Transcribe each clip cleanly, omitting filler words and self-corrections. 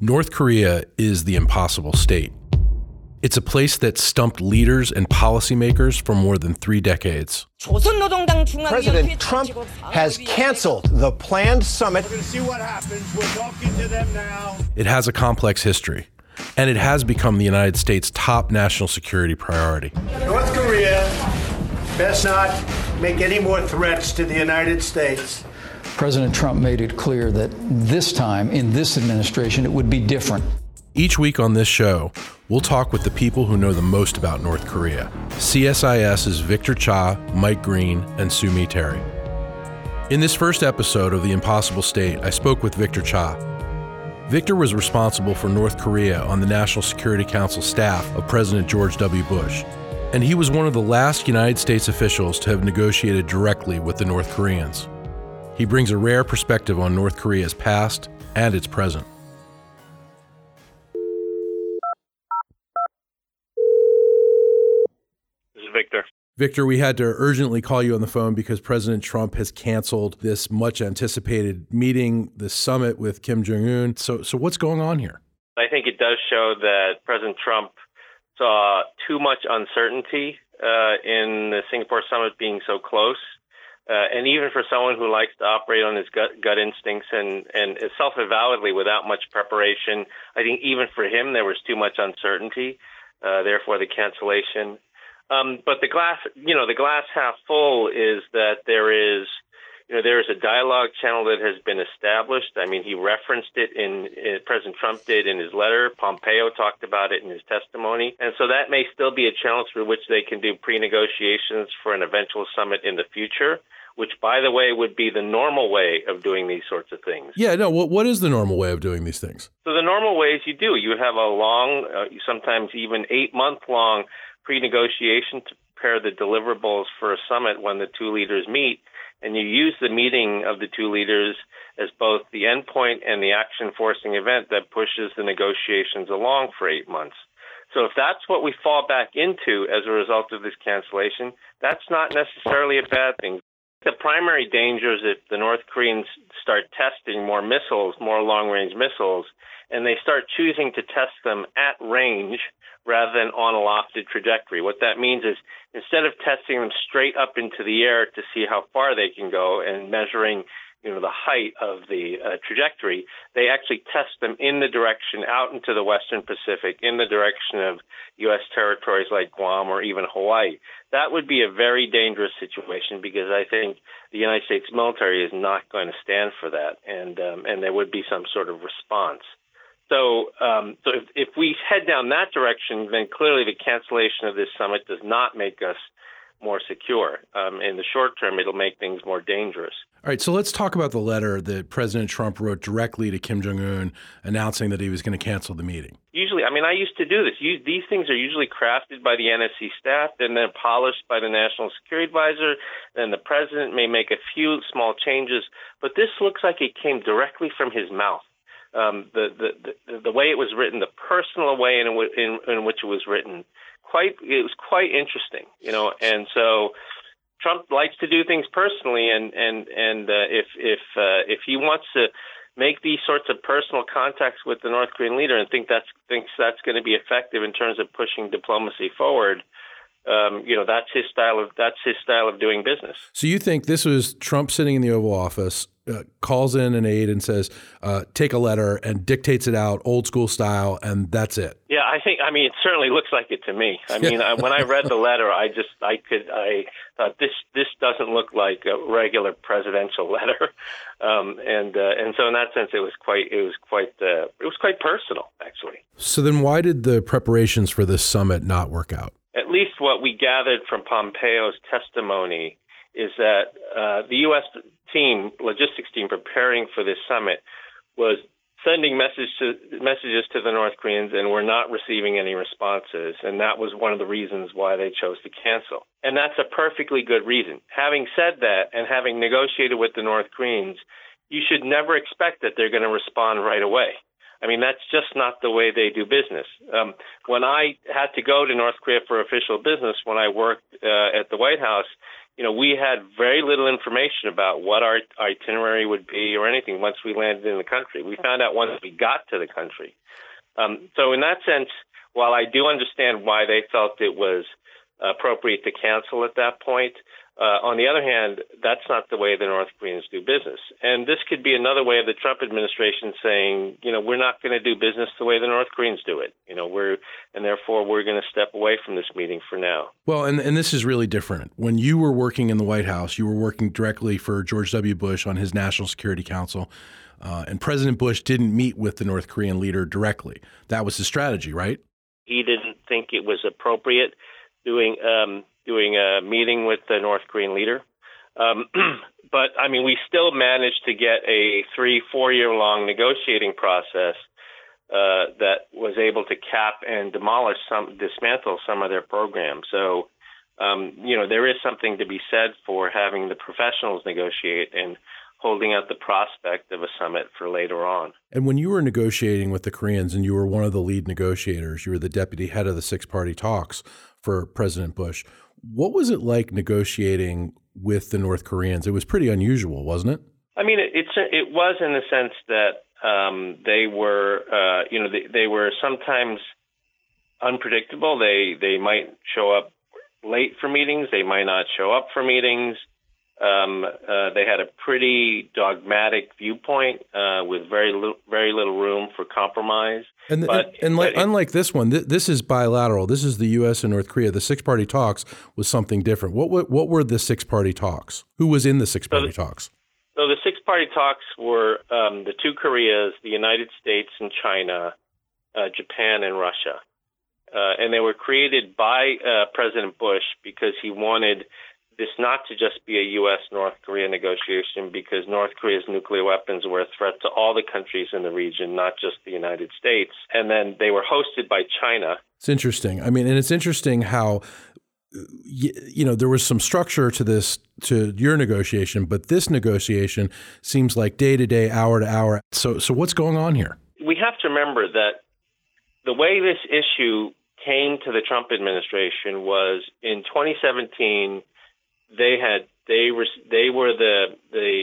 North Korea is the impossible state. It's a place that stumped leaders and policymakers for more than 3 decades. President Trump has canceled the planned summit. We're going to see what happens. We're talking to them now. It has a complex history, and it has become the United States' top national security priority. North Korea best not make any more threats to the United States. President Trump made it clear that this time, in this administration, it would be different. Each week on this show, we'll talk with the people who know the most about North Korea. CSIS's Victor Cha, Mike Green, and Sue Mi Terry. In this first episode of The Impossible State, I spoke with Victor Cha. Victor was responsible for North Korea on the National Security Council staff of President George W. Bush. And he was one of the last United States officials to have negotiated directly with the North Koreans. He brings a rare perspective on North Korea's past and its present. This is Victor. Victor, we had to urgently call you on the phone because President Trump has canceled this much anticipated meeting, this summit with Kim Jong-un. So what's going on here? I think it does show that President Trump saw too much uncertainty in the Singapore summit being so close. And even for someone who likes to operate on his gut instincts and self-avowedly without much preparation, I think even for him there was too much uncertainty, therefore the cancellation. But the glass half full is that there is a dialogue channel that has been established. I mean, he referenced it President Trump did in his letter. Pompeo talked about it in his testimony. And so that may still be a channel through which they can do pre-negotiations for an eventual summit in the future, which, by the way, would be the normal way of doing these sorts of things. Yeah, no, what is the normal way of doing these things? So the normal way is you have a long, sometimes even 8-month-long pre-negotiation to prepare the deliverables for a summit when the two leaders meet. And you use the meeting of the two leaders as both the endpoint and the action-forcing event that pushes the negotiations along for 8 months. So if that's what we fall back into as a result of this cancellation, that's not necessarily a bad thing. The primary danger is if the North Koreans start testing more missiles, more long-range missiles, and they start choosing to test them at range rather than on a lofted trajectory. What that means is instead of testing them straight up into the air to see how far they can go and measuring the height of the trajectory, they actually test them in the direction out into the Western Pacific, in the direction of U.S. territories like Guam or even Hawaii. That would be a very dangerous situation because I think the United States military is not going to stand for that, and there would be some sort of response. So if we head down that direction, then clearly the cancellation of this summit does not make us more secure. In the short term, it'll make things more dangerous. All right, so let's talk about the letter that President Trump wrote directly to Kim Jong-un announcing that he was going to cancel the meeting. Usually, I used to do this. These things are usually crafted by the NSC staff, and then polished by the National Security Advisor. Then the president may make a few small changes, but this looks like it came directly from his mouth. The way it was written, the personal way in which it was written, it was quite interesting, and so Trump likes to do things personally, and if he wants to make these sorts of personal contacts with the North Korean leader and thinks that's going to be effective in terms of pushing diplomacy forward, that's his style of doing business. So you think this was Trump sitting in the Oval Office, calls in an aide and says, take a letter, and dictates it out old school style, and that's it? Yeah, it certainly looks like it to me. When I read the letter, I thought this doesn't look like a regular presidential letter, and so in that sense, it was quite personal, actually. So then, why did the preparations for this summit not work out? At least what we gathered from Pompeo's testimony is that the U.S. logistics team preparing for this summit was sending messages to the North Koreans, and were not receiving any responses. And that was one of the reasons why they chose to cancel. And that's a perfectly good reason. Having said that, and having negotiated with the North Koreans, you should never expect that they're going to respond right away. That's just not the way they do business. When I had to go to North Korea for official business when I worked at the White House, we had very little information about what our itinerary would be or anything once we landed in the country. We found out once we got to the country. So in that sense, while I do understand why they felt it was appropriate to cancel at that point, on the other hand, that's not the way the North Koreans do business. And this could be another way of the Trump administration saying, we're not going to do business the way the North Koreans do it. And therefore we're going to step away from this meeting for now. Well, and this is really different. When you were working in the White House, you were working directly for George W. Bush on his National Security Council. And President Bush didn't meet with the North Korean leader directly. That was his strategy, right? He didn't think it was appropriate doing a meeting with the North Korean leader. But, we still managed to get a 3-4 year long negotiating process that was able to cap and dismantle some of their programs. So, there is something to be said for having the professionals negotiate and holding out the prospect of a summit for later on. And when you were negotiating with the Koreans and you were one of the lead negotiators, you were the deputy head of the six-party talks for President Bush, what was it like negotiating with the North Koreans? It was pretty unusual, wasn't it? It was in the sense that they were, they were sometimes unpredictable. They might show up late for meetings. They might not show up for meetings. They had a pretty dogmatic viewpoint with very little room for compromise. Unlike this one, this is bilateral. This is the U.S. and North Korea. The six-party talks was something different. What were the six-party talks? Who was in the six-party talks? So the six-party talks were the two Koreas, the United States and China, Japan and Russia. And they were created by President Bush because he wanted this not to just be a U.S.-North Korea negotiation, because North Korea's nuclear weapons were a threat to all the countries in the region, not just the United States. And then they were hosted by China. It's interesting. And it's interesting how, there was some structure to your negotiation, but this negotiation seems like day to day, hour to hour. So what's going on here? We have to remember that the way this issue came to the Trump administration was in 2017. They were the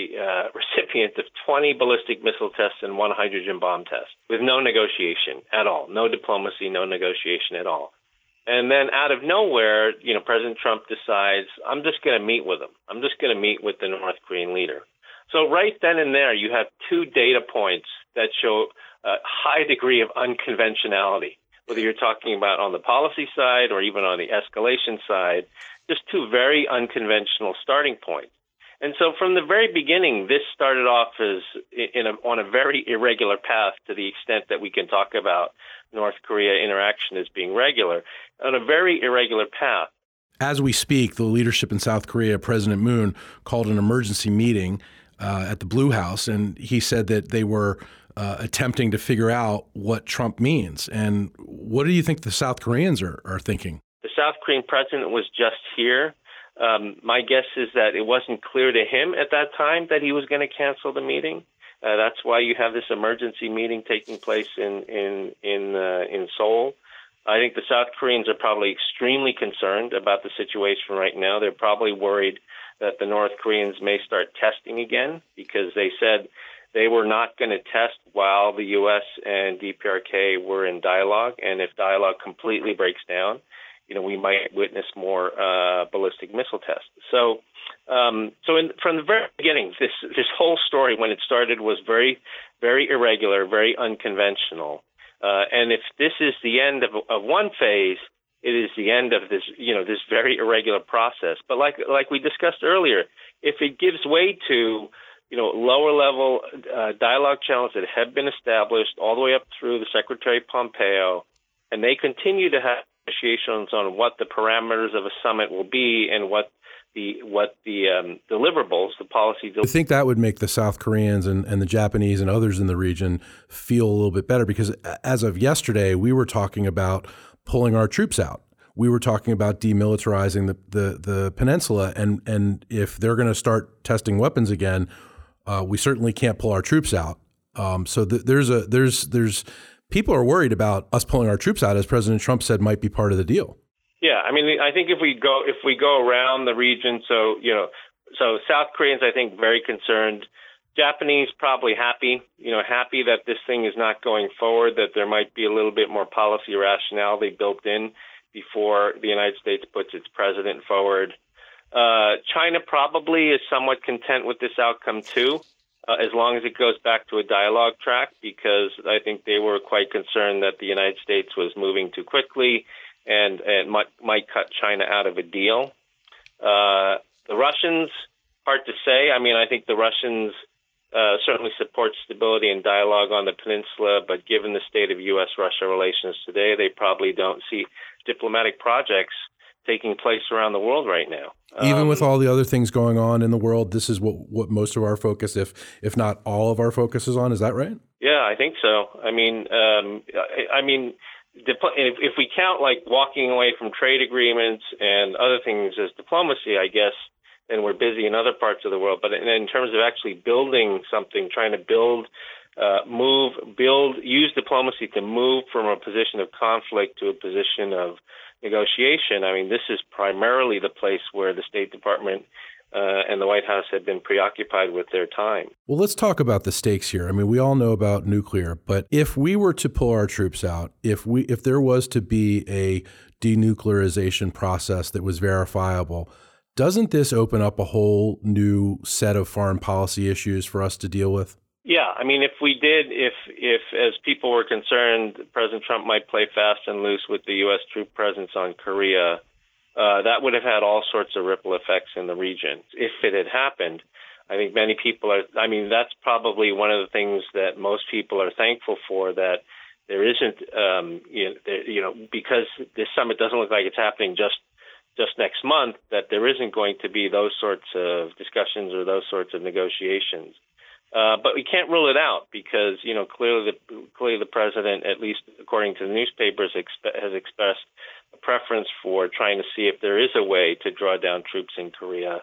recipient of 20 ballistic missile tests and 1 hydrogen bomb test with no negotiation at all, no diplomacy, no negotiation at all. And then out of nowhere, President Trump decides, I'm just going to meet with him. I'm just going to meet with the North Korean leader. So right then and there, you have two data points that show a high degree of unconventionality, whether you're talking about on the policy side or even on the escalation side. Just two very unconventional starting points. And so from the very beginning, this started off as on a very irregular path, to the extent that we can talk about North Korea interaction as being regular, on a very irregular path. As we speak, the leadership in South Korea, President Moon, called an emergency meeting at the Blue House, and he said that they were attempting to figure out what Trump means. And what do you think the South Koreans are thinking? The South Korean president was just here. My guess is that it wasn't clear to him at that time that he was going to cancel the meeting. That's why you have this emergency meeting taking place in Seoul. I think the South Koreans are probably extremely concerned about the situation right now. They're probably worried that the North Koreans may start testing again, because they said they were not going to test while the U.S. and DPRK were in dialogue. And if dialogue completely breaks down, we might witness more ballistic missile tests. So from the very beginning, this whole story, when it started, was very, very irregular, very unconventional. And if this is the end of one phase, it is the end of this, this very irregular process. But like we discussed earlier, if it gives way to lower level dialogue channels that have been established all the way up through the Secretary Pompeo, and they continue to have negotiations on what the parameters of a summit will be and what the deliverables, the policy. I think that would make the South Koreans and the Japanese and others in the region feel a little bit better, because as of yesterday, we were talking about pulling our troops out. We were talking about demilitarizing the peninsula, and if they're going to start testing weapons again, we certainly can't pull our troops out. So there's people are worried about us pulling our troops out, as President Trump said might be part of the deal. Yeah, I mean, I think if we go around the region, so South Koreans, I think, very concerned. Japanese probably happy that this thing is not going forward, that there might be a little bit more policy rationality built in before the United States puts its president forward. China probably is somewhat content with this outcome too, as long as it goes back to a dialogue track, because I think they were quite concerned that the United States was moving too quickly and might cut China out of a deal. The Russians, hard to say. I mean, I think the Russians certainly support stability and dialogue on the peninsula, but given the state of U.S.-Russia relations today, they probably don't see diplomatic projects taking place around the world right now. Even with all the other things going on in the world, this is what most of our focus, if not all of our focus, is on. Is that right? Yeah, I think so. I mean, if we count like walking away from trade agreements and other things as diplomacy, I guess, then we're busy in other parts of the world. But in terms of actually building something, trying to use diplomacy to move from a position of conflict to a position of negotiation, I mean, this is primarily the place where the State Department and the White House have been preoccupied with their time. Well, let's talk about the stakes here. I mean, we all know about nuclear, but if we were to pull our troops out, if there was to be a denuclearization process that was verifiable, doesn't this open up a whole new set of foreign policy issues for us to deal with? Yeah, I mean, if as people were concerned, President Trump might play fast and loose with the U.S. troop presence on Korea, that would have had all sorts of ripple effects in the region. If it had happened, I think many people that's probably one of the things that most people are thankful for, that there isn't, because this summit doesn't look like it's happening just next month, that there isn't going to be those sorts of discussions or those sorts of negotiations. But we can't rule it out because, clearly the president, at least according to the newspapers, has expressed a preference for trying to see if there is a way to draw down troops in Korea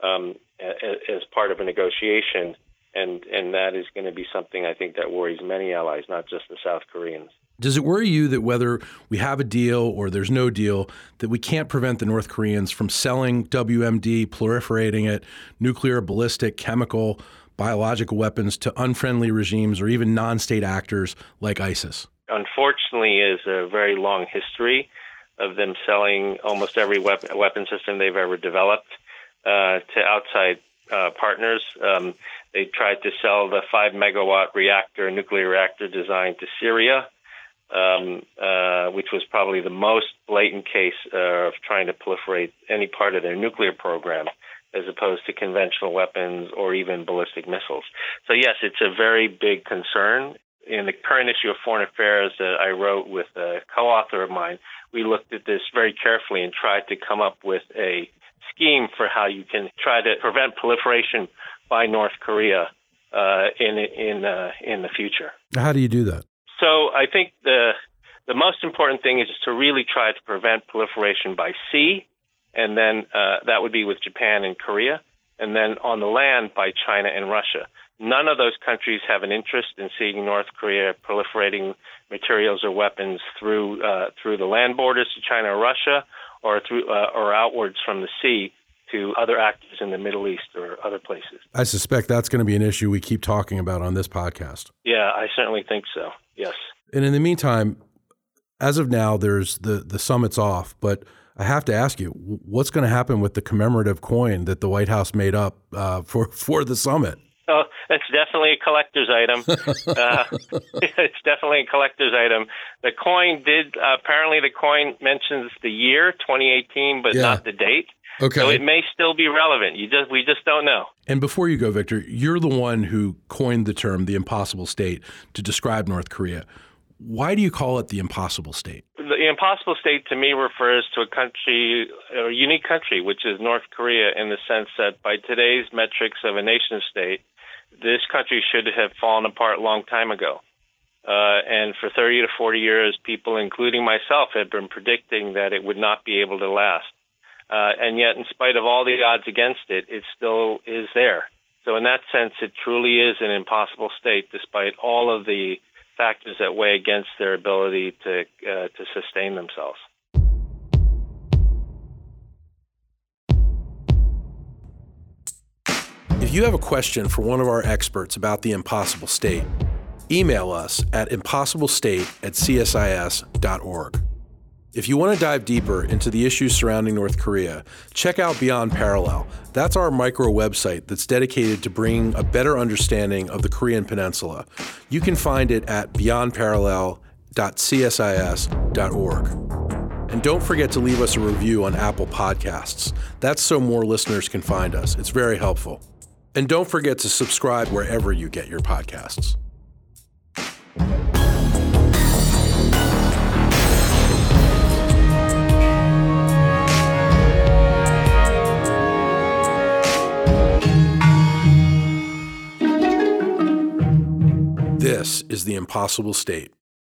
as part of a negotiation. And that is going to be something I think that worries many allies, not just the South Koreans. Does it worry you that whether we have a deal or there's no deal, that we can't prevent the North Koreans from selling WMD, proliferating it, nuclear, ballistic, chemical, biological weapons to unfriendly regimes or even non-state actors like ISIS? Unfortunately, is a very long history of them selling almost every weapon system they've ever developed to outside partners. They tried to sell the 5-megawatt nuclear reactor design to Syria, which was probably the most blatant case of trying to proliferate any part of their nuclear program, as opposed to conventional weapons or even ballistic missiles. So yes, it's a very big concern. In the current issue of Foreign Affairs that I wrote with a co-author of mine, we looked at this very carefully and tried to come up with a scheme for how you can try to prevent proliferation by North Korea in the future. How do you do that? So I think the most important thing is to really try to prevent proliferation by sea, and then that would be with Japan and Korea, and then on the land by China and Russia. None of those countries have an interest in seeing North Korea proliferating materials or weapons through the land borders to China or Russia, or or outwards from the sea to other actors in the Middle East or other places. I suspect that's going to be an issue we keep talking about on this podcast. Yeah, I certainly think so. Yes. And in the meantime, as of now, there's the summit's off, but I have to ask you, what's going to happen with the commemorative coin that the White House made up for the summit? Oh, that's definitely a collector's item. It's definitely a collector's item. The coin apparently the coin mentions the year 2018, but not the date. Okay. So it may still be relevant. We just don't know. And before you go, Victor, you're the one who coined the term the impossible state to describe North Korea. Why do you call it the impossible state? The impossible state to me refers to a unique country, which is North Korea, in the sense that by today's metrics of a nation state, this country should have fallen apart a long time ago. And for 30 to 40 years, people, including myself, had been predicting that it would not be able to last. And yet, in spite of all the odds against it, it still is there. So in that sense, it truly is an impossible state, despite all of the factors that weigh against their ability to sustain themselves. If you have a question for one of our experts about the impossible state, email us at impossiblestate@csis.org. If you want to dive deeper into the issues surrounding North Korea, check out Beyond Parallel. That's our micro website that's dedicated to bringing a better understanding of the Korean Peninsula. You can find it at beyondparallel.csis.org. And don't forget to leave us a review on Apple Podcasts. That's so more listeners can find us. It's very helpful. And don't forget to subscribe wherever you get your podcasts. This is The Impossible State.